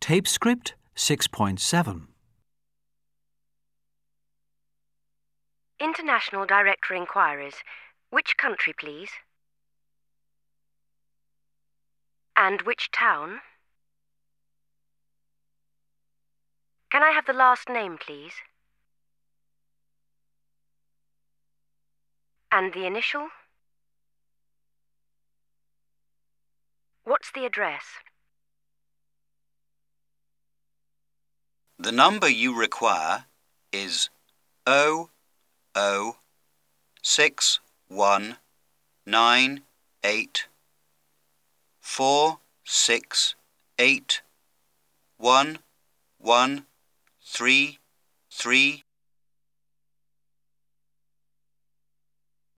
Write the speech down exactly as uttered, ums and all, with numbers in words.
Tape script six point seven. International Director Inquiries. Which country, please? And which town? Can I have the last name, please? And the initial? What's the address? The number you require is oh oh six one nine eight four six eight one one three three